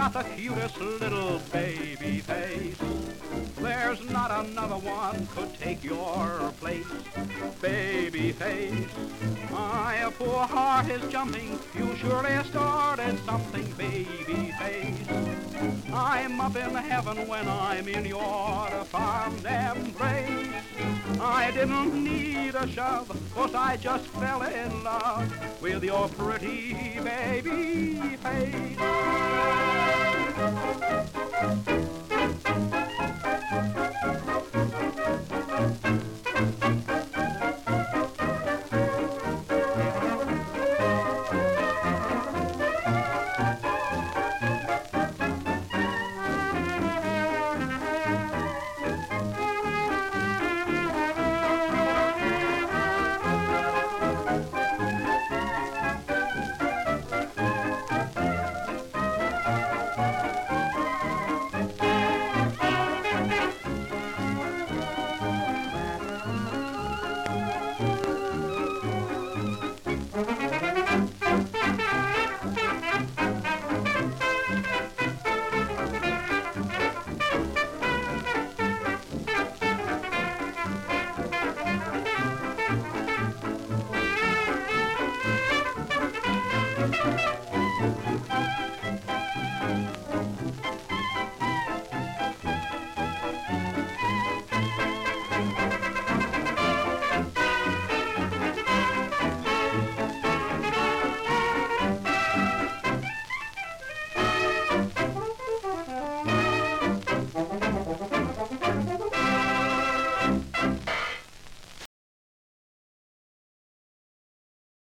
got the cutest little baby face. There's not another one could take your place. Baby face, my poor heart is jumping. You surely started something, baby face. I'm up in heaven when I'm in your fond embrace. I didn't need a shove, 'cause I just fell in love with your pretty baby face.